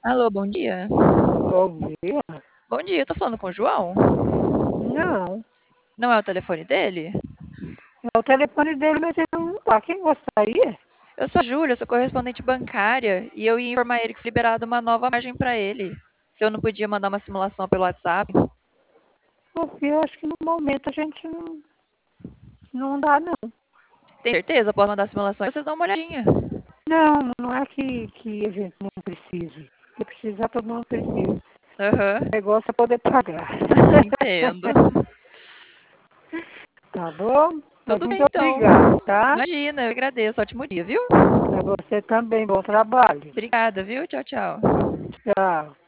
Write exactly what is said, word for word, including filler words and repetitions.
Alô, bom dia. Bom dia. Bom dia, eu tô falando com o João? Não, Não é o telefone dele? é o telefone dele, mas ele não tá. Quem gostaria? Eu sou a Júlia, sou correspondente bancária e eu ia informar ele que foi liberada uma nova margem pra ele. Se eu não podia mandar uma simulação pelo WhatsApp. Porque eu acho que no momento a gente não, não dá, não. Tem certeza? Posso mandar a simulação e vocês dão uma olhadinha. Não, não é que, que a gente não precise. Se precisar, todo mundo precisa. Aham, O negócio é poder pagar. entendo. Tá bom? Mas Tudo bem, muito então. obrigado, tá? Imagina, eu agradeço. Ótimo dia, viu? Pra você também, bom trabalho. Obrigada, viu? Tchau, tchau. Tchau.